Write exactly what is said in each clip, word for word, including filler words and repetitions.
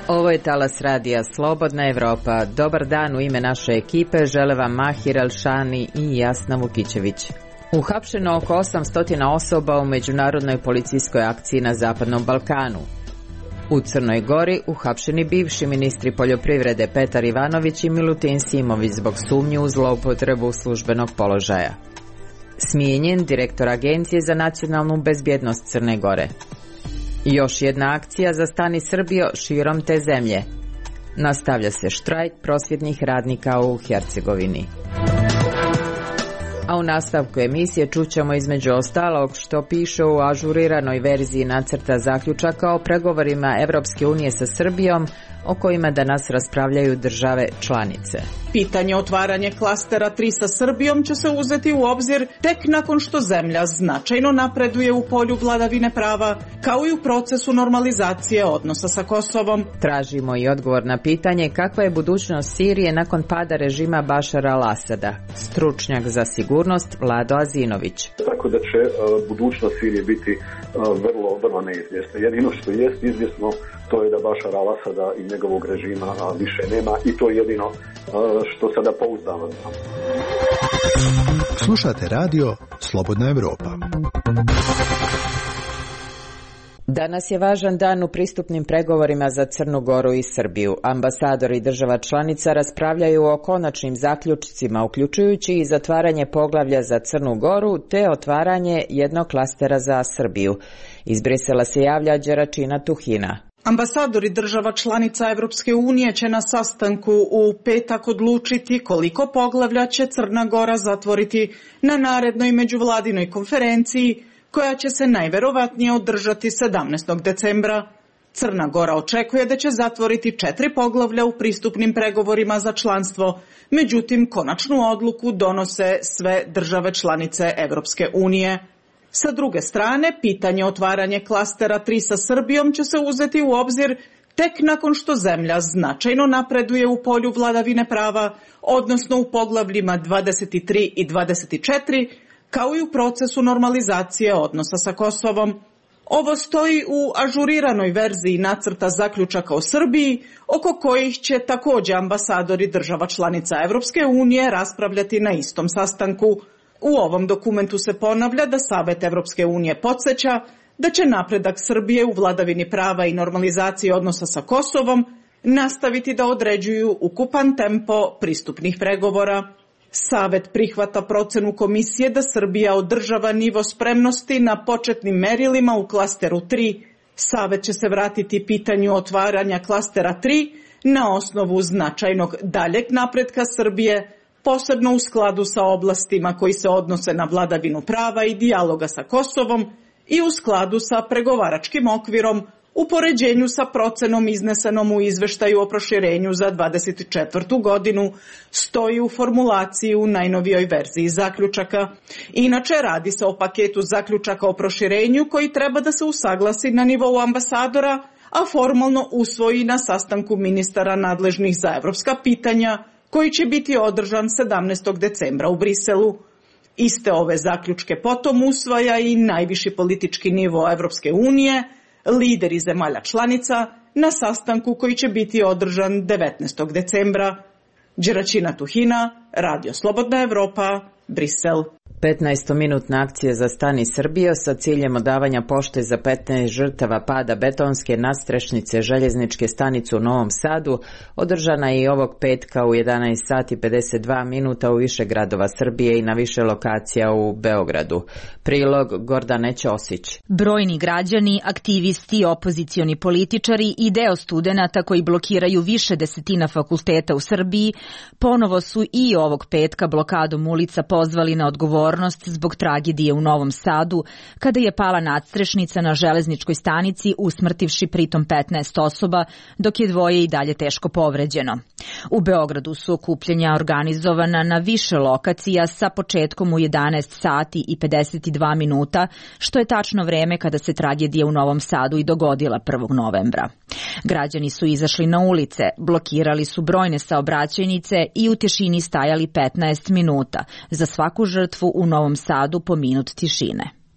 Ovo je talas radija Slobodna Evropa. Dobar dan u ime naše ekipe žele vam Mahir Elšani i Jasna Vukićević. Uhapšeno oko osamsto osoba u međunarodnoj policijskoj akciji na Zapadnom Balkanu. U Crnoj Gori uhapšeni bivši ministri poljoprivrede Petar Ivanović i Milutin Simović zbog sumnje u zloupotrebu službenog položaja. Smijenjen direktor Agencije za nacionalnu bezbjednost Crne Gore. Još jedna akcija za Stani Srbijo širom te zemlje. Nastavlja se štrajk prosvjetnih radnika u Hercegovini. A u nastavku emisije čućemo između ostalog što piše u ažuriranoj verziji nacrta zaključaka o pregovorima Evropske unije sa Srbijom, o kojima danas raspravljaju države članice. Pitanje otvaranja klastera tri sa Srbijom će se uzeti u obzir tek nakon što zemlja značajno napreduje u polju vladavine prava, kao i u procesu normalizacije odnosa sa Kosovom. Tražimo i odgovor na pitanje kakva je budućnost Sirije nakon pada režima Bašara al-Asada. Stručnjak za sigurnost Vlado Azinović. Tako da će uh, budućnost Sirije biti uh, vrlo, vrlo neizvjesna. Jedino što jest izvjesno to je da Bašara al-Asada i njegovog režima uh, više nema i to je jedino uh, što sada pouzdano znam. Slušate radio Slobodna Evropa. Danas je važan dan u pristupnim pregovorima za Crnu Goru i Srbiju. Ambasadori država članica raspravljaju o konačnim zaključcima, uključujući i zatvaranje poglavlja za Crnu Goru te otvaranje jednog klastera za Srbiju. Iz Brisela se javlja Đeračina Tuhina. Ambasadori država članica Evropske unije će na sastanku u petak odlučiti koliko poglavlja će Crna Gora zatvoriti na narednoj međuvladinoj konferenciji, koja će se najverovatnije održati sedamnaestog decembra. Crna Gora očekuje da će zatvoriti četiri poglavlja u pristupnim pregovorima za članstvo, međutim konačnu odluku donose sve države članice Evropske unije. Sa druge strane, pitanje otvaranja klastera tri sa Srbijom će se uzeti u obzir tek nakon što zemlja značajno napreduje u polju vladavine prava, odnosno u poglavljima dvadeset tri i dvadeset četiri, kao i u procesu normalizacije odnosa sa Kosovom. Ovo stoji u ažuriranoj verziji nacrta zaključaka o Srbiji, oko kojih će također ambasadori država članica Evropske unije raspravljati na istom sastanku. U ovom dokumentu se ponavlja da Savet Evropske unije podsjeća da će napredak Srbije u vladavini prava i normalizaciji odnosa sa Kosovom nastaviti da određuju ukupan tempo pristupnih pregovora. Savet prihvata procenu komisije da Srbija održava nivo spremnosti na početnim merilima u klasteru tri. Savet će se vratiti pitanju otvaranja klastera tri na osnovu značajnog daljeg napretka Srbije, posebno u skladu sa oblastima koji se odnose na vladavinu prava i dijaloga sa Kosovom i u skladu sa pregovaračkim okvirom u poređenju sa procenom iznesenom u izveštaju o proširenju za dvadeset četvrtu godinu, stoji u formulaciji u najnovijoj verziji zaključaka. Inače, radi se o paketu zaključaka o proširenju koji treba da se usaglasi na nivou ambasadora, a formalno usvoji na sastanku ministara nadležnih za evropska pitanja, koji će biti održan sedamnaestog decembra u Briselu. Iste ove zaključke potom usvaja i najviši politički nivo Evropske unije, lideri zemalja članica, na sastanku koji će biti održan devetnaestog decembra. Đeračina Tuhina, Radio Slobodna Evropa, Brisel. petnaestominutna akcija za Stani Srbijo sa ciljem odavanja pošte za petnaest žrtava pada betonske nadstrešnice željezničke stanice u Novom Sadu održana je i ovog petka u jedanaest sati pedeset dva minuta u više gradova Srbije i na više lokacija u Beogradu. Prilog Gordane Ćosić. Brojni građani, aktivisti, opozicioni političari i deo studenata koji blokiraju više desetina fakulteta u Srbiji ponovo su i ovog petka blokadom ulica pozvali na odgovornost zbog tragedije u Novom Sadu, kada je pala nadstrešnica na železničkoj stanici, usmrtivši pritom petnaest osoba, dok je dvoje i dalje teško povređeno. U Beogradu su okupljanja organizovana na više lokacija sa početkom u jedanaest sati i pedeset dva minuta, što je tačno vreme kada se tragedija u Novom Sadu i dogodila prvog novembra. Građani su izašli na ulice, blokirali su brojne saobraćajnice i u tišini stajali petnaest minuta, za svaku žrtvu u Novom Sadu po minut tišine.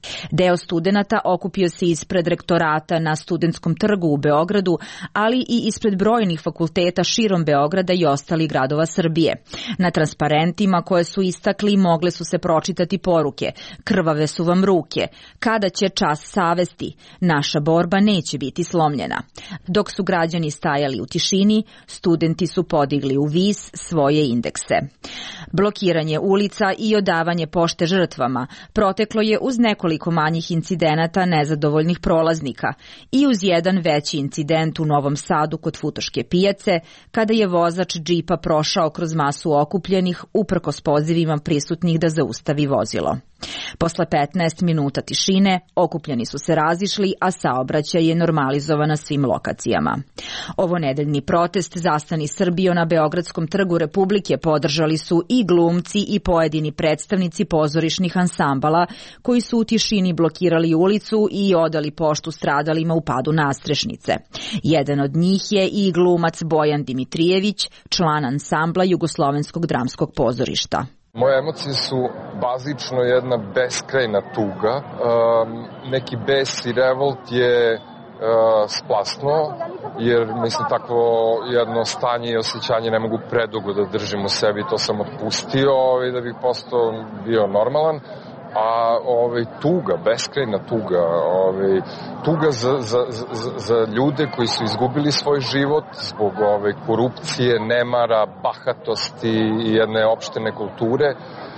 Deo studenata okupio se ispred rektorata na Studentskom trgu u Beogradu, ali i ispred brojnih fakulteta širom Beograda i ostalih gradova Srbije. Na transparentima koje su istakli mogle su se pročitati poruke: krvave su vam ruke, kada će čas savesti, naša borba neće biti slomljena. Dok su građani stajali u tišini, studenti su podigli u vis svoje indekse. Blokiranje ulica i odavanje pošte žrtvama proteklo je uz nekoliko manjih incidenata nezadovoljnih prolaznika i uz jedan veći incident u Novom Sadu kod Futoške pijace, kada je vozač džipa prošao kroz masu okupljenih uprkos pozivima prisutnih da zaustavi vozilo. Posle petnaest minuta tišine, okupljeni su se razišli, a saobraćaj je normalizovan na svim lokacijama. Ovo nedeljni protest Zastani Srbijo na Beogradskom trgu Republike podržali su i glumci i pojedini predstavnici pozorišnih ansambala koji su u tišini blokirali ulicu i odali poštu stradalima u padu nastrešnice. Jedan od njih je i glumac Bojan Dimitrijević, član ansambla Jugoslovenskog dramskog pozorišta. Moje emocije su bazično jedna beskrajna tuga. Um, neki bes i revolt je uh, splasno, jer mislim takvo jedno stanje i osjećanje ne mogu predugo da držim u sebi. To sam otpustio i da bih postao bio normalan. A ovaj, tuga, beskrajna tuga, ovaj, tuga za, za, za, za ljude koji su izgubili svoj život zbog ovaj, korupcije, nemara, bahatosti i jedne opštene kulture,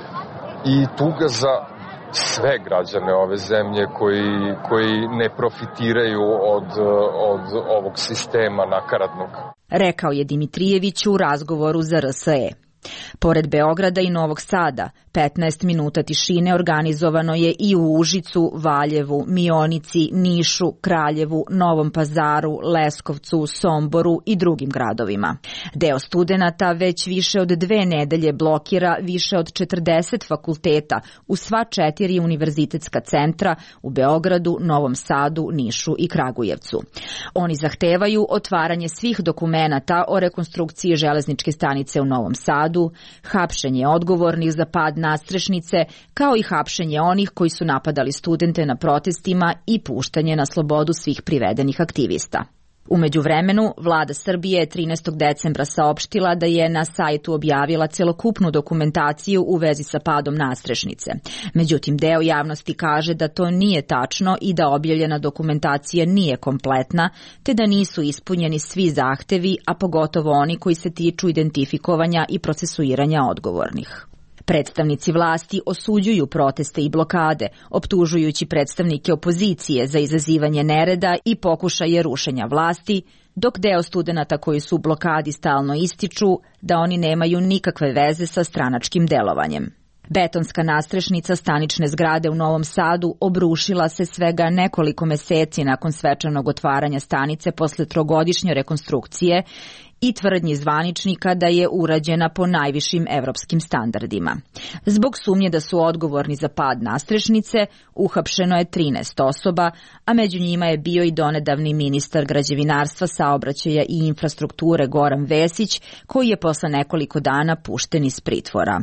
i tuga za sve građane ove zemlje koji, koji ne profitiraju od, od ovog sistema nakaradnog. Rekao je Dimitrijević u razgovoru za R S E. Pored Beograda i Novog Sada, petnaest minuta tišine organizovano je i u Užicu, Valjevu, Mionici, Nišu, Kraljevu, Novom Pazaru, Leskovcu, Somboru i drugim gradovima. Deo studenata već više od dve nedelje blokira više od četrdeset fakulteta u sva četiri univerzitetska centra u Beogradu, Novom Sadu, Nišu i Kragujevcu. Oni zahtevaju otvaranje svih dokumenata o rekonstrukciji železničke stanice u Novom Sadu, hapšenje odgovornih za pad nastrešnice, kao i hapšenje onih koji su napadali studente na protestima i puštanje na slobodu svih privedenih aktivista. U međuvremenu, vlada Srbije je trinaestog decembra saopštila da je na sajtu objavila celokupnu dokumentaciju u vezi sa padom nastrešnice. Međutim, deo javnosti kaže da to nije tačno i da objavljena dokumentacija nije kompletna, te da nisu ispunjeni svi zahtevi, a pogotovo oni koji se tiču identifikovanja i procesuiranja odgovornih. Predstavnici vlasti osuđuju proteste i blokade, optužujući predstavnike opozicije za izazivanje nereda i pokušaje rušenja vlasti, dok deo studenata koji su u blokadi stalno ističu da oni nemaju nikakve veze sa stranačkim delovanjem. Betonska nastrešnica stanične zgrade u Novom Sadu obrušila se svega nekoliko meseci nakon svečanog otvaranja stanice posle trogodišnje rekonstrukcije i tvrdnji zvaničnika da je urađena po najvišim evropskim standardima. Zbog sumnje da su odgovorni za pad nastrešnice, uhapšeno je trinaest osoba, a među njima je bio i donedavni ministar građevinarstva, saobraćaja i infrastrukture Goran Vesić, koji je posle nekoliko dana pušten iz pritvora.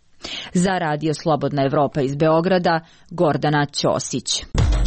Za Radio Slobodna Evropa iz Beograda, Gordana Ćosić.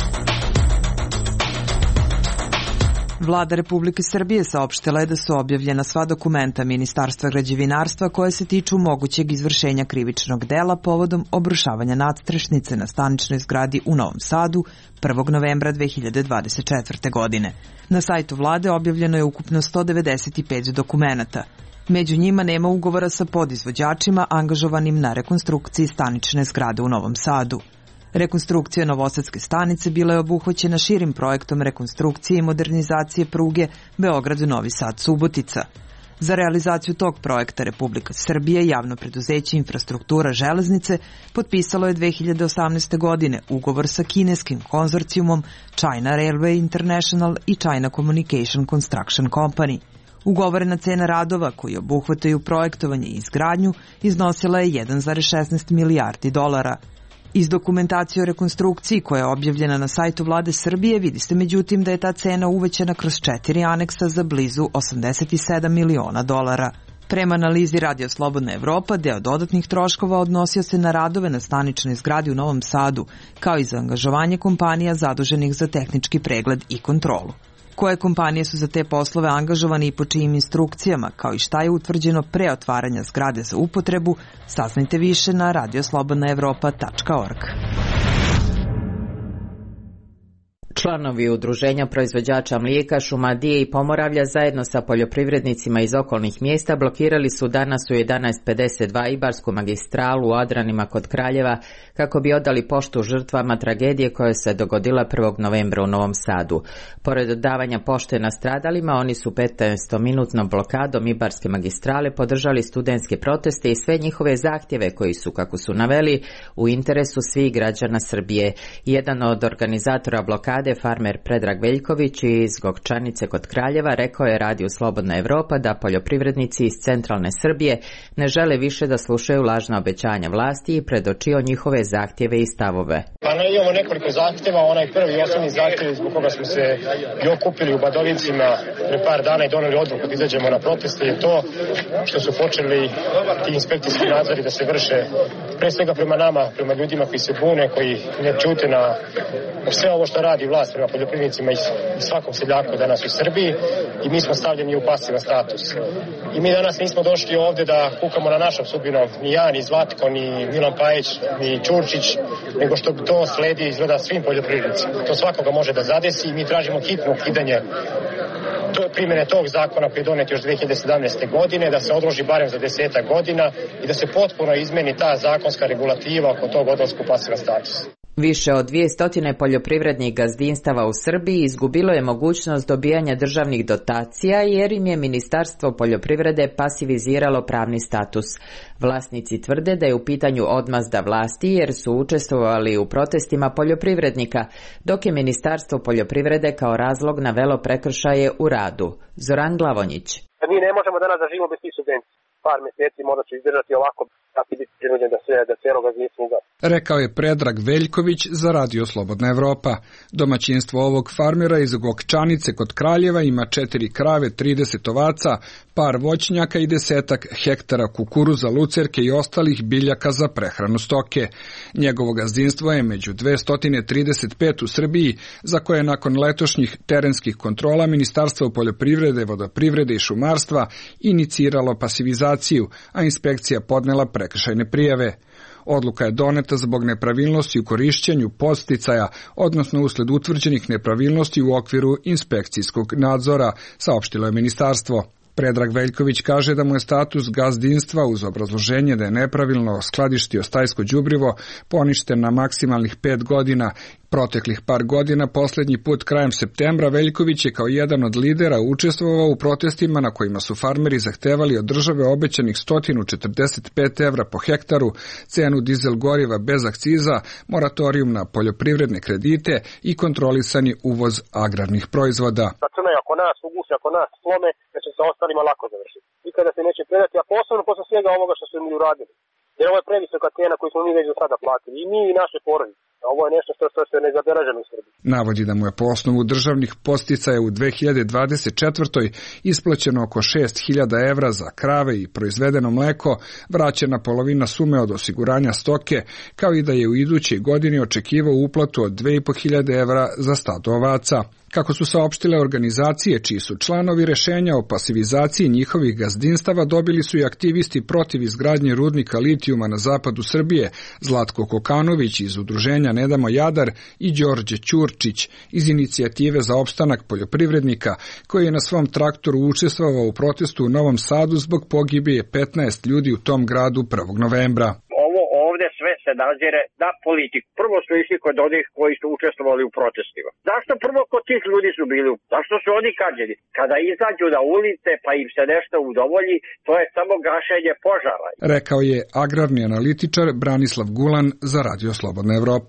Vlada Republike Srbije saopštila je da su objavljena sva dokumenta Ministarstva građevinarstva koje se tiču mogućeg izvršenja krivičnog dela povodom obrušavanja nadstrešnice na staničnoj zgradi u Novom Sadu prvog novembra dve hiljade dvadeset četvrte. godine. Na sajtu vlade objavljeno je ukupno sto devedeset pet dokumenata. Među njima nema ugovora sa podizvođačima angažovanim na rekonstrukciji stanične zgrade u Novom Sadu. Rekonstrukcija Novosadske stanice bila je obuhvaćena širim projektom rekonstrukcije i modernizacije pruge Beograd-Novi Sad-Subotica. Za realizaciju tog projekta Republika Srbija i javno preduzeće Infrastruktura železnice potpisalo je dve hiljade osamnaeste. godine ugovor sa kineskim konzorcijumom China Railway International i China Communication Construction Company. Ugovorena cena radova koji obuhvataju projektovanje i izgradnju iznosila je jedan zarez šesnaest milijardi dolara. Iz dokumentacije o rekonstrukciji koja je objavljena na sajtu vlade Srbije vidi se međutim da je ta cena uvećana kroz četiri aneksa za blizu osamdeset sedam miliona dolara. Prema analizi Radio Slobodna Evropa, deo dodatnih troškova odnosio se na radove na staničnoj zgradi u Novom Sadu, kao i za angažovanje kompanija zaduženih za tehnički pregled i kontrolu. Koje kompanije su za te poslove angažovane i po čijim instrukcijama, kao i šta je utvrđeno pre otvaranja zgrade za upotrebu, saznajte više na radio slobodna evropa tačka org. Članovi Udruženja proizvođača mlijeka, Šumadije i Pomoravlja zajedno sa poljoprivrednicima iz okolnih mjesta blokirali su danas u jedanaest pedeset dva Ibarsku magistralu u Adranima kod Kraljeva kako bi odali poštu žrtvama tragedije koja se dogodila prvog novembra u Novom Sadu. Pored davanja pošte nastradalima, oni su petnaestominutnom blokadom Ibarske magistrale podržali studentske proteste i sve njihove zahtjeve koji su, kako su naveli, u interesu svih građana Srbije. Jedan od organizatora blokade, farmer Predrag Veljković iz Gokčanice kod Kraljeva, rekao je Radiju Slobodna Evropa da poljoprivrednici iz centralne Srbije ne žele više da slušaju lažna obećanja vlasti i predočio njihove zahtjeve i stavove. Pa ne, imamo nekoliko zahtjeva. Onaj prvi i osnovni zahtjev zbog koga smo se i okupili u Badovincima pre par dana i doneli odluku da izađemo na proteste je to što su počeli ti inspekcijski nadzori da se vrše pre svega prema nama, prema ljudima koji se bune, koji ne čute na sve ovo što radi vlast prema poljoprivrednicima i svakom seljaku danas u Srbiji i mi smo stavljeni u pasivan status. I mi danas nismo došli ovde da kukamo na našom sudbinom, ni ja, ni Zlatko, ni Milan Pajić, ni Ćurčić, nego što to sledi izgleda svim poljoprivrednicima. To svakoga može da zadesi i mi tražimo hitno ukidanje primjene tog zakona koji je donet još dve hiljade sedamnaeste. godine, da se odloži barem za desetak godina i da se potpuno izmeni ta zakonska regulativa oko tog odlaska u pasivan status. Više od dvjesto poljoprivrednih gazdinstava u Srbiji izgubilo je mogućnost dobijanja državnih dotacija jer im je Ministarstvo poljoprivrede pasiviziralo pravni status. Vlasnici tvrde da je u pitanju odmazda vlasti jer su učestvovali u protestima poljoprivrednika, dok je Ministarstvo poljoprivrede kao razlog navelo prekršaje u radu. Zoran Glavonjić. Mi ne možemo danas da živimo bez tih subvencija. Par mjeseci možda će izdržati ovako, da će biti prinuđen da sve, da cijelo gazdinstvo ugasi. Rekao je Predrag Veljković za Radio Slobodna Evropa. Domaćinstvo ovog farmera iz Gokčanice kod Kraljeva ima četiri krave, trideset ovaca, par voćnjaka i desetak hektara kukuruza, lucerke i ostalih biljaka za prehranu stoke. Njegovo gazdinstvo je među dvesta trideset pet u Srbiji, za koje nakon letošnjih terenskih kontrola Ministarstvo poljoprivrede, vodoprivrede i šumarstva iniciralo pasivizaciju, a inspekcija podnela prekršajne prijave. Odluka je doneta zbog nepravilnosti u korišćenju podsticaja, odnosno usled utvrđenih nepravilnosti u okviru inspekcijskog nadzora, saopštilo je ministarstvo. Predrag Veljković kaže da mu je status gazdinstva uz obrazloženje da je nepravilno skladištio stajsko đubrivo poništen na maksimalnih pet godina. Proteklih par godina, posljednji put krajem septembra, Veljković je kao jedan od lidera učestvovao u protestima na kojima su farmeri zahtevali od države obećanih sto četrdeset pet evra po hektaru, cenu dizel goriva bez akciza, moratorijum na poljoprivredne kredite i kontrolisani uvoz agrarnih proizvoda. Računaju ako nas uguše, ako nas slome, da će se ostalima lako završiti. Nikada se neće predati, a posebno posle svega ovoga što su mi uradili. Jer ovo je previsoka cena koju smo mi već do sada platili. I mi i naše porodice. Ovo je nešto što, što se ne zabeleženo u Srbiji. Navodi da mu je po osnovu državnih podsticaja u dve hiljade dvadeset četvrtoj isplaćeno oko šest hiljada evra za krave i proizvedeno mleko, vraćena polovina sume od osiguranja stoke, kao i da je u idućoj godini očekivao uplatu od dve i po hiljade evra za stado ovaca. Kako su saopštile organizacije čiji su članovi rešenja o pasivizaciji njihovih gazdinstava, dobili su i aktivisti protiv izgradnje rudnika litijuma na zapadu Srbije, Zlatko Kokanović iz udruženja Ne damo Jadar i Đorđe Ćurčić iz inicijative za opstanak poljoprivrednika, koji je na svom traktoru učestvovao u protestu u Novom Sadu zbog pogibije petnaest ljudi u tom gradu prvog novembra. Ovde sve se nadzire na politiku. Prvo su išli kod onih koji su učestvovali u protestima. Zašto prvo kod tih ljudi su bili? Zašto su oni kažnjeni? Kada izađu na ulice pa im se nešto udovolji, to je samo gašenje požara. Rekao je agrarni analitičar Branislav Gulan za Radio Slobodna Evropa.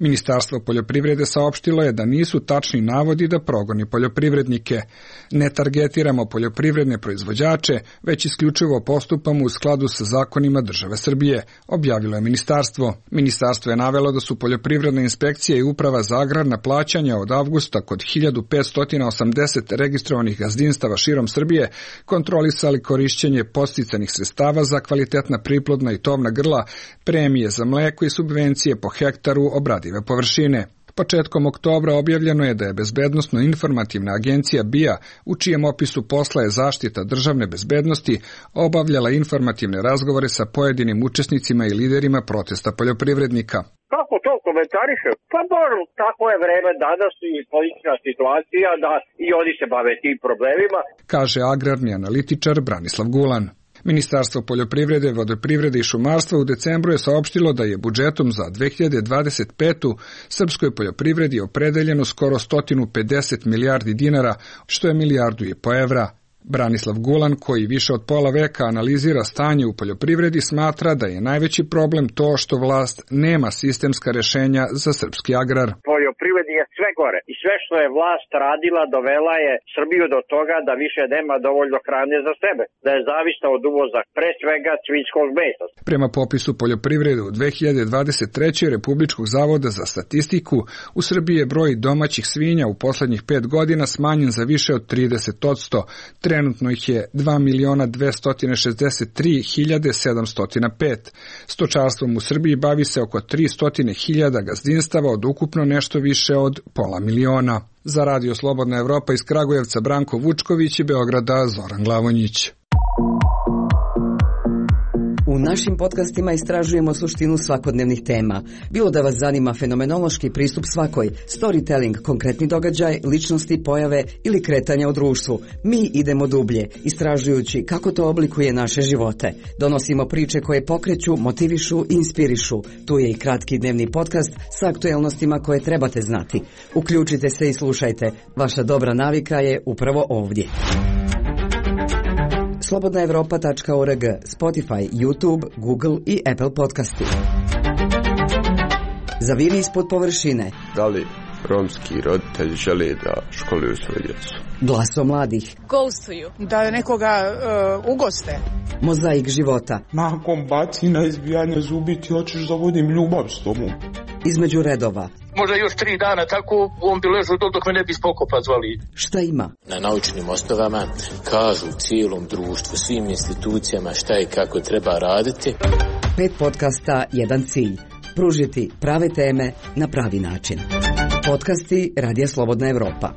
Ministarstvo poljoprivrede saopštilo je da nisu tačni navodi da progoni poljoprivrednike. Ne targetiramo poljoprivredne proizvođače, već isključivo postupamo u skladu sa zakonima države Srbije, objavilo je ministarstvo. Ministarstvo je navelo da su poljoprivredna inspekcija i uprava za agrarna plaćanja od avgusta kod hiljadu petsto osamdeset registrovanih gazdinstava širom Srbije kontrolisali korišćenje podsticanih sredstava za kvalitetna priplodna i tovna grla, premije za mleko i subvencije po hektaru obradive površine. Početkom oktobra objavljeno je da je Bezbednosno-informativna agencija B I A, u čijem opisu posla je zaštita državne bezbednosti, obavljala informativne razgovore sa pojedinim učesnicima i liderima protesta poljoprivrednika. Kako to komentariše? Pa dobro, tako je vreme danas i politička situacija da i oni se bave tim problemima, kaže agrarni analitičar Branislav Gulan. Ministarstvo poljoprivrede, vodoprivrede i šumarstva u decembru je saopštilo da je budžetom za dve hiljade dvadeset petu srpskoj poljoprivredi opredeljeno skoro sto pedeset milijardi dinara, što je milijardu i po evra. Branislav Gulan, koji više od pola veka analizira stanje u poljoprivredi, smatra da je najveći problem to što vlast nema sistemska rešenja za srpski agrar. Poljoprivredi je sve gore i sve što je vlast radila dovela je Srbiju do toga da više nema dovoljno hrane za sebe, da je zavisna od uvoza, pre svega svinjskog mesa. Prema popisu poljoprivrede u dve hiljade dvadeset trećoj. Republičkog zavoda za statistiku, u Srbiji je broj domaćih svinja u poslednjih pet godina smanjen za više od trideset posto. Trenutno ih je dva miliona dvesta šezdeset tri hiljade sedamsto pet. Stočarstvom u Srbiji bavi se oko tristo hiljada gazdinstava od ukupno nešto više od pola miliona. Za Radio Slobodna Evropa iz Kragujevca Branko Vučković i Beograda Zoran Glavonjić. U našim podcastima istražujemo suštinu svakodnevnih tema. Bilo da vas zanima fenomenološki pristup svakoj, storytelling, konkretni događaj, ličnosti, pojave ili kretanja u društvu. Mi idemo dublje, istražujući kako to oblikuje naše živote. Donosimo priče koje pokreću, motivišu i inspirišu. Tu je i kratki dnevni podcast sa aktuelnostima koje trebate znati. Uključite se i slušajte. Vaša dobra navika je upravo ovdje. slobodna evropa tačka org, Spotify, YouTube, Google i Apple podcasti. Zaviri ispod površine. Da li romski roditelji žele da školuju svoju djecu? Glaso mladih. Ghostuju. Da nekoga uh, ugoste. Mozaik života. Nakon bacina, izbijanja zubi ti hoćeš da vodim ljubav s tobom. Između redova. Možda još tri dana tako on bi ležao dok, dok me ne bi spokopa zvali. Šta ima? Na naučnim osnovama kažu cijelom društvu, svim institucijama šta i kako treba raditi. Pet podcasta, jedan cilj. Pružiti prave teme na pravi način. Podcasti Radija Slobodna Evropa.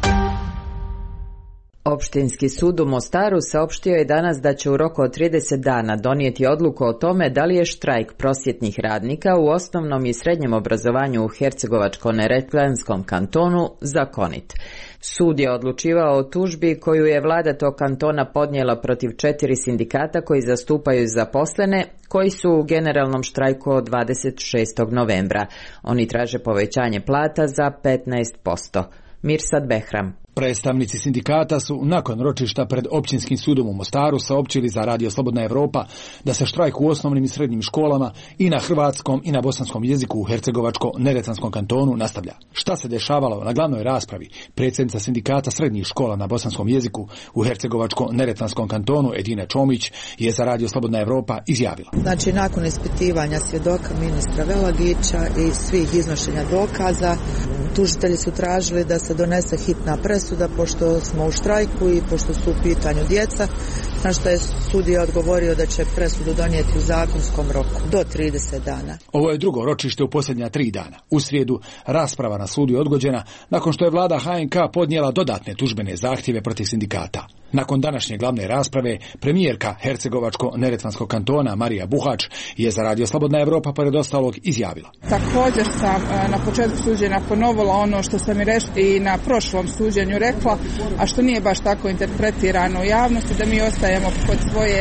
Opštinski sud u Mostaru saopštio je danas da će u roku od trideset dana donijeti odluku o tome da li je štrajk prosvjetnih radnika u osnovnom i srednjem obrazovanju u Hercegovačko-neretvanskom kantonu zakonit. Sud je odlučivao o tužbi koju je vlada tog kantona podnijela protiv četiri sindikata koji zastupaju zaposlene, koji su u generalnom štrajku od dvadeset šestog novembra. Oni traže povećanje plata za petnaest posto. Mirsad Behram. Predstavnici sindikata su nakon ročišta pred općinskim sudom u Mostaru saopćili za Radio Slobodna Evropa da se štrajk u osnovnim i srednjim školama i na hrvatskom i na bosanskom jeziku u Hercegovačko-neretvanskom kantonu nastavlja. Šta se dešavalo na glavnoj raspravi, predsjednica sindikata srednjih škola na bosanskom jeziku u Hercegovačko-neretvanskom kantonu Edina Čomić je za Radio Slobodna Evropa izjavila. Znači, nakon ispitivanja svjedoka ministra Velagića i svih iznošenja dokaza, tužitelji su tražili da se donese hitna presuda pošto smo u štrajku i pošto su u pitanju djeca, na što je sudija odgovorio da će presudu donijeti u zakonskom roku do trideset dana. Ovo je drugo ročište u posljednja tri dana. U srijedu rasprava na sudu je odgođena nakon što je vlada H N K podnijela dodatne tužbene zahtjeve protiv sindikata. Nakon današnje glavne rasprave, premijerka Hercegovačko-neretvanskog kantona Marija Buhač je za Radio Slobodna Evropa pored ostalog izjavila. Također sam na početku suđenja ponovila ono što sam i rekla i na prošlom suđenju rekla, a što nije baš tako interpretirano u javnosti, da mi ostajemo kod svoje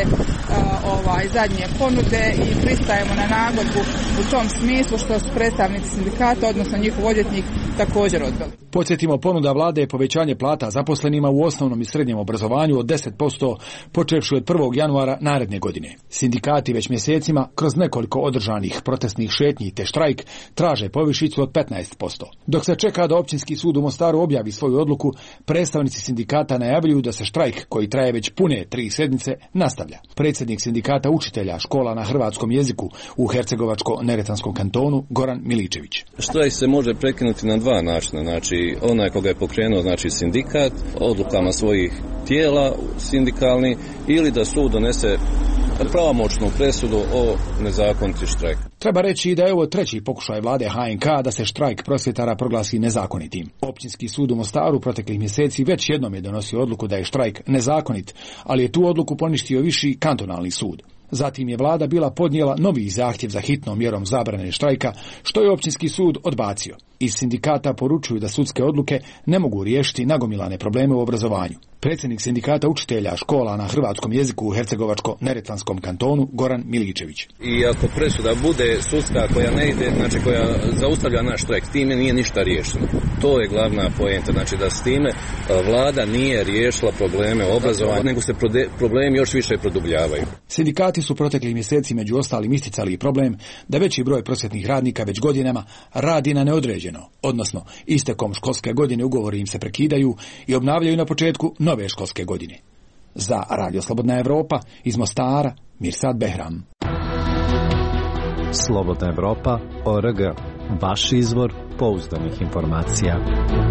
ovaj, zadnje ponude i pristajemo na nagodbu u tom smislu što su predstavnici sindikata, odnosno njihov odvjetnik, također odbili. Podsjetimo, ponuda vlade je povećanje plata zaposlenima u osnovnom i srednjem obrazovanju od deset posto počevši od prvog januara naredne godine. Sindikati već mjesecima kroz nekoliko održanih protestnih šetnji te štrajk traže povišicu od petnaest posto. Dok se čeka da Općinski sud u Mostaru objavi svoju odluku, predstavnici sindikata najavljuju da se štrajk, koji traje već pune tri sedmice, nastavlja. Predsjednik sindikata učitelja škola na hrvatskom jeziku u Hercegovačko-Neretvanskom kantonu Goran Miličević. Štrajk se može prekinuti na dva načina, znači onaj koga je pokrenuo, znači sindikat, odlukama svojih tijela sindikalni, ili da sud donese pravomoćnu presudu o nezakoniti štrajk. Treba reći da je ovo treći pokušaj vlade H N K da se štrajk prosvjetara proglasi nezakonitim. Općinski sud u Mostaru proteklih mjeseci već jednom je donosio odluku da je štrajk nezakonit, ali je tu odluku poništio viši kantonalni sud. Zatim je vlada bila podnijela novi zahtjev za hitnom mjerom zabrane štrajka, što je Općinski sud odbacio. Iz sindikata poručuju da sudske odluke ne mogu riješiti nagomilane probleme u obrazovanju. Predsjednik sindikata učitelja škola na hrvatskom jeziku u Hercegovačko-Neretvanskom kantonu Goran Miličević. I ako presuda bude sudska koja ne ide, znači koja zaustavlja naš štrajk, time nije ništa riješeno. To je glavna poenta, znači da s time vlada nije riješila probleme obrazovanja, nego se problemi još više produbljavaju. Sindikati su proteklih mjeseci među ostalim isticali problem da veći broj prosvjetnih radnika već godinama radi na neodređeno, odnosno istekom školske godine ugovori im se prekidaju i obnavljaju na početku nove školske godine. Za Radio Slobodna Evropa iz Mostara, Mirsad Behram. Slobodna Evropa, O R G, vaš izvor pouzdanih informacija.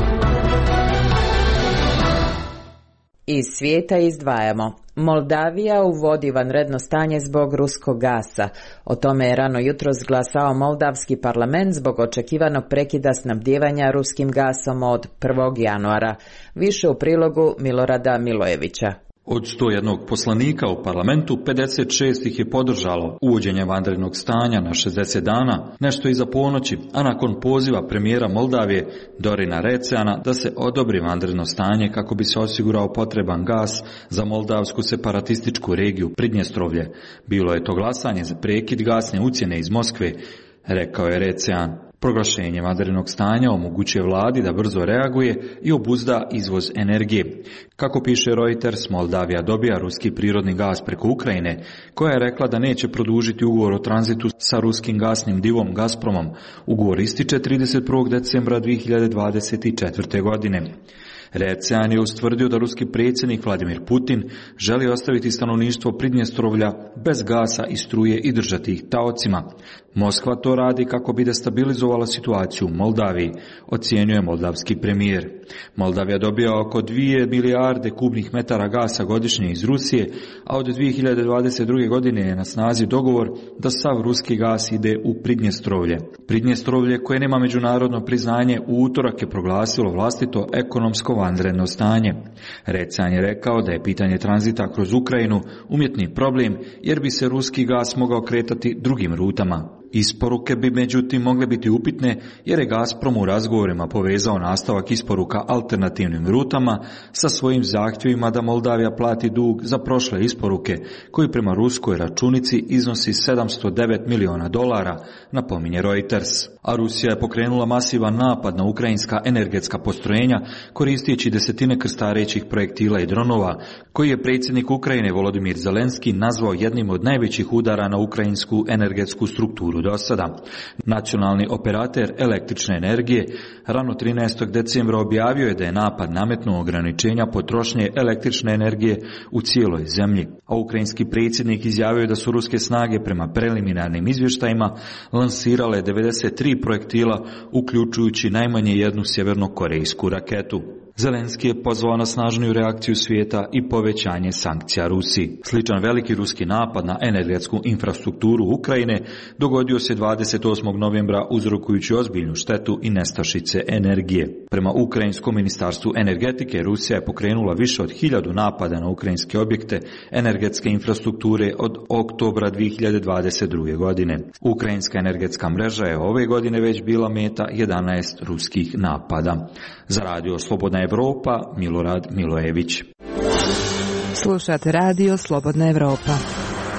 Iz svijeta izdvajamo. Moldavija uvodi vanredno stanje zbog ruskog gasa. O tome je rano jutros glasao Moldavski parlament zbog očekivanog prekida snabdijevanja ruskim gasom od prvog januara. Više u prilogu Milorada Milojevića. Od sto jednog poslanika u parlamentu, pedeset šest ih je podržalo uvođenje vanrednog stanja na šezdeset dana, nešto iza ponoći, a nakon poziva premijera Moldavije Dorina Receana da se odobri vanredno stanje kako bi se osigurao potreban gas za moldavsku separatističku regiju Pridnjestrovlje. Bilo je to glasanje za prekid gasne ucjene iz Moskve, rekao je Recean. Proglašenje vanrednog stanja omogućuje vladi da brzo reaguje i obuzda izvoz energije. Kako piše Reuters, Moldavija dobija ruski prirodni gas preko Ukrajine, koja je rekla da neće produžiti ugovor o tranzitu sa ruskim gasnim divom Gazpromom. Ugovor ističe trideset prvog decembra dvije hiljade dvadeset četvrte. godine. Recean je ustvrdio da ruski predsjednik Vladimir Putin želi ostaviti stanovništvo Pridnjestrovlja bez gasa i struje i držati ih taocima. Moskva to radi kako bi destabilizovala situaciju u Moldaviji, ocjenjuje moldavski premijer. Moldavija dobija oko dvije milijarde kubnih metara gasa godišnje iz Rusije, a od dvije hiljade dvadeset druge. godine je na snazi dogovor da sav ruski gas ide u Pridnjestrovlje. Pridnjestrovlje, koje nema međunarodno priznanje, u utorak je proglasilo vlastito ekonomsko vanredno stanje. Recean je rekao da je pitanje tranzita kroz Ukrajinu umjetni problem, jer bi se ruski gas mogao kretati drugim rutama. Isporuke bi međutim mogle biti upitne, jer je Gazprom u razgovorima povezao nastavak isporuka alternativnim rutama sa svojim zahtjevima da Moldavija plati dug za prošle isporuke, koji prema ruskoj računici iznosi sedamsto devet miliona dolara, napominje Reuters. A Rusija je pokrenula masivan napad na ukrajinska energetska postrojenja, koristeći desetine krstarećih projektila i dronova, koji je predsjednik Ukrajine Volodimir Zelenski nazvao jednim od najvećih udara na ukrajinsku energetsku strukturu do sada. Nacionalni operater električne energije rano trinaestog decembra objavio je da je napad nametnuo ograničenja potrošnje električne energije u cijeloj zemlji, a ukrajinski predsjednik izjavio je da su ruske snage prema preliminarnim izvještajima lansirale devedeset tri projektila, uključujući najmanje jednu sjevernokorejsku raketu. Zelenski je pozvao na snažniju reakciju svijeta i povećanje sankcija Rusiji. Sličan veliki ruski napad na energetsku infrastrukturu Ukrajine dogodio se dvadeset osmog novembra uzrokujući ozbiljnu štetu i nestašice energije. Prema Ukrajinskom ministarstvu energetike, Rusija je pokrenula više od hiljadu napada na ukrajinske objekte energetske infrastrukture od oktobra dvije hiljade dvadeset druge. godine. Ukrajinska energetska mreža je ove godine već bila meta jedanaest ruskih napada. Za Radio Slobodna Evropa, Milorad Milojević. Slušate Radio Slobodna Evropa.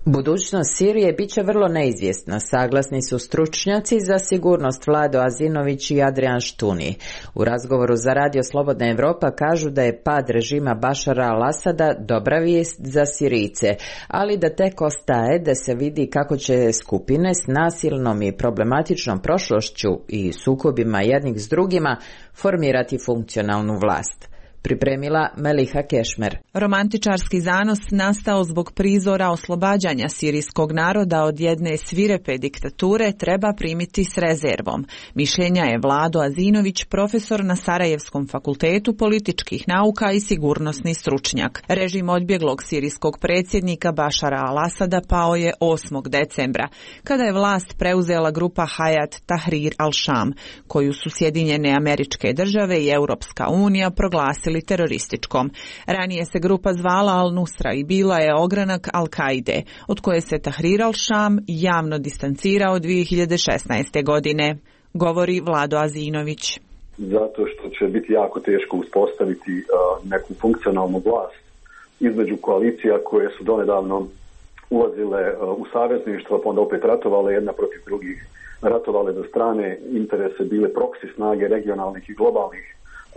Budućnost Sirije bit će vrlo neizvjesna, saglasni su stručnjaci za sigurnost Vlado Azinović i Adrian Štuni. U razgovoru za Radio Slobodna Evropa kažu da je pad režima Bašara al-Asada dobra vijest za Sirijce, ali da tek ostaje da se vidi kako će skupine s nasilnom i problematičnom prošlošću i sukobima jednih s drugima formirati funkcionalnu vlast. Pripremila Meliha Kešmer. Romantičarski zanos nastao zbog prizora oslobađanja sirijskog naroda od jedne svirepe diktature treba primiti s rezervom. Mišljenja je Vlado Azinović, profesor na Sarajevskom fakultetu političkih nauka i sigurnosni stručnjak. Režim odbjeglog sirijskog predsjednika Bašara al-Asada pao je osmog decembra, kada je vlast preuzela grupa Hayat Tahrir al-Sham, koju su Sjedinjene Američke Države i Europska unija proglasili terorističkom. Ranije se grupa zvala Al-Nusra i bila je ogranak Al-Kaide, od koje se Tahrir al-Sham javno distancirao dvije hiljade šesnaeste. godine. Govori Vlado Azinović. Zato što će biti jako teško uspostaviti uh, neku funkcionalnu vlast između koalicija koje su donedavno ulazile uh, u savezništvo, pa onda opet ratovale jedna protiv drugih, ratovale za strane interese, bile proksi snage regionalnih i globalnih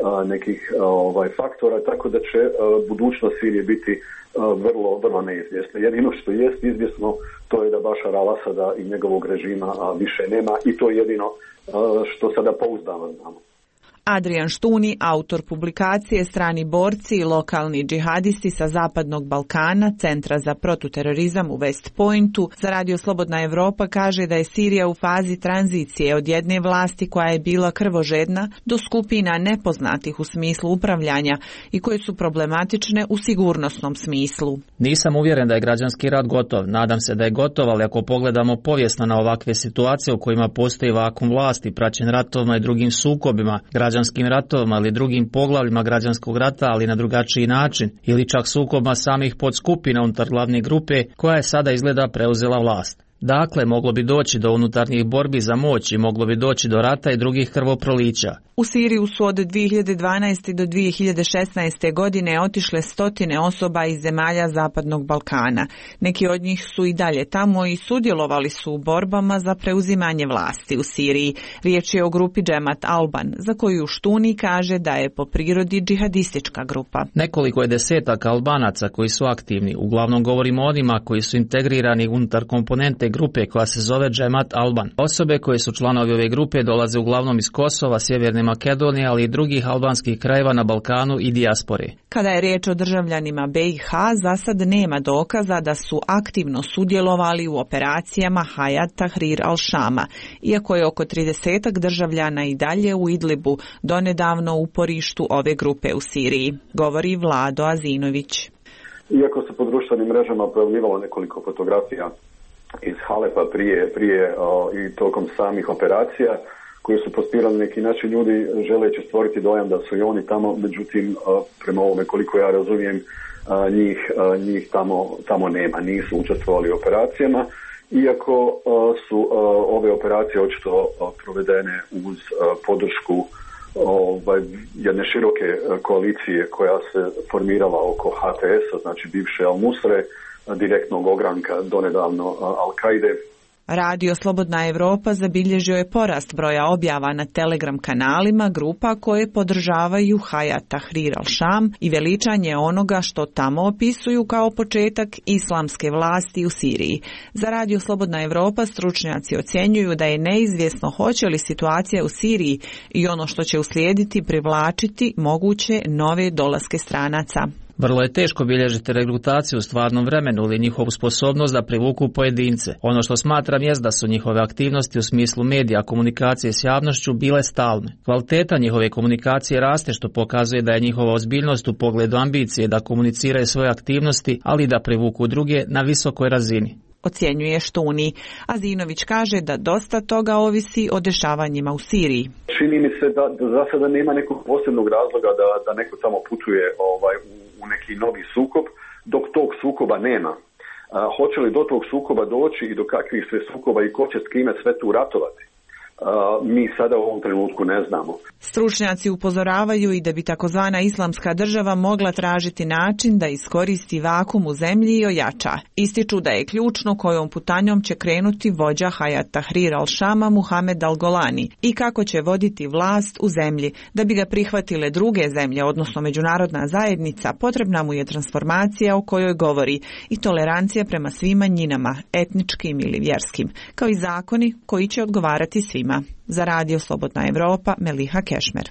nekih ovaj faktora, tako da će budućnost Sirije biti vrlo, vrlo neizvjesna. Jedino što jest izvjesno, to je da Bašar al-Asada i njegovog režima više nema i to je jedino što sada pouzdano znamo. Adrian Štuni, autor publikacije Strani borci i lokalni džihadisti sa Zapadnog Balkana, Centra za protuterorizam u West Pointu, za Radio Slobodna Evropa kaže da je Sirija u fazi tranzicije od jedne vlasti koja je bila krvožedna do skupina nepoznatih u smislu upravljanja i koje su problematične u sigurnosnom smislu. Nisam uvjeren da je građanski rat gotov. Nadam se da je gotov, ali ako pogledamo povijesno na ovakve situacije u kojima postoji vakum vlasti, praćen ratovima i drugim sukobima, građanskim ratovima ili drugim poglavljima građanskog rata, ali na drugačiji način, ili čak sukobima samih podskupina unutar glavne grupe koja je sada izgleda preuzela vlast. Dakle, moglo bi doći do unutarnjih borbi za moć i moglo bi doći do rata i drugih krvoprolića. U Siriju su od dvije hiljade dvanaeste. do dvije hiljade šesnaeste. godine otišle stotine osoba iz zemalja Zapadnog Balkana. Neki od njih su i dalje tamo i sudjelovali su u borbama za preuzimanje vlasti u Siriji. Riječ je o grupi Džemat Alban, za koju Štuni kaže da je po prirodi džihadistička grupa. Nekoliko je desetaka Albanaca koji su aktivni. Uglavnom govorimo o onima koji su integrirani unutar komponente grupe koja se zove Džemat Alban. Osobe koje su članovi ove grupe dolaze uglavnom iz Kosova, Sjeverne Makedonije, ali i drugih albanskih krajeva na Balkanu i dijaspore. Kada je riječ o državljanima be i ha, za sad nema dokaza da su aktivno sudjelovali u operacijama Hayat Tahrir al-Shama, iako je oko tridesetak državljana i dalje u Idlibu, donedavno u uporištu ove grupe u Siriji, govori Vlado Azinović. Iako se po društvenim mrežama pojavljivalo nekoliko fotografija iz Halepa prije, prije o, i tokom samih operacija koje su postirali neki naši ljudi želeći stvoriti dojam da su i oni tamo, međutim o, prema ovome koliko ja razumijem o, njih, o, njih tamo, tamo nema, nisu učestvovali u operacijama, iako o, su o, ove operacije očito o, provedene uz o, podršku ovaj, jedne široke koalicije koja se formirala oko ha te esa, znači bivše Al-Nusre, direktnog ogranka donedavno Al-Kaide. Radio Slobodna Evropa zabilježio je porast broja objava na Telegram kanalima grupa koje podržavaju Hayat Tahrir al-Sham i veličanje onoga što tamo opisuju kao početak islamske vlasti u Siriji. Za Radio Slobodna Evropa stručnjaci ocjenjuju da je neizvjesno hoće li situacija u Siriji i ono što će uslijediti privlačiti moguće nove dolaske stranaca. Vrlo je teško bilježiti regrutaciju u stvarnom vremenu ili njihovu sposobnost da privuku pojedince. Ono što smatram jest da su njihove aktivnosti u smislu medija, komunikacije s javnošću bile stalne. Kvaliteta njihove komunikacije raste, što pokazuje da je njihova ozbiljnost u pogledu ambicije da komuniciraju svoje aktivnosti, ali i da privuku druge na visokoj razini. Ocjenjuje Štuni. Azinović kaže da dosta toga ovisi o dešavanjima u Siriji. Čini mi se da, da za sada nema nekog posebnog razloga da, da neko tamo putuje ovaj, u, u neki novi sukob, dok tog sukoba nema. A, hoće li do tog sukoba doći i do kakvih sve sukoba i ko će s kime sve tu ratovati? mi sada u ovom trenutku ne znamo. Stručnjaci upozoravaju i da bi takozvana islamska država mogla tražiti način da iskoristi vakum u zemlji i ojača. Ističu da je ključno kojom putanjom će krenuti vođa Hayat Tahrir al-Shama Muhamed al-Golani i kako će voditi vlast u zemlji. Da bi ga prihvatile druge zemlje, odnosno međunarodna zajednica, potrebna mu je transformacija o kojoj govori i tolerancija prema svim manjinama, etničkim ili vjerskim, kao i zakoni koji će odgovarati svima. Za Radio Slobodna Evropa, Meliha Kešmer.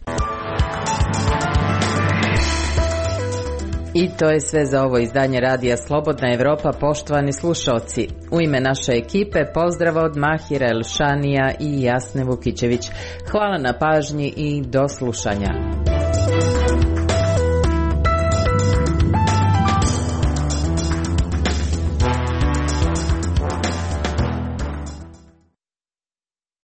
I to je sve za ovo izdanje Radija Slobodna Evropa, poštovani slušaoci. U ime naše ekipe pozdrav od Mahira Elšanija i Jasne Vukićević. Hvala na pažnji i do slušanja.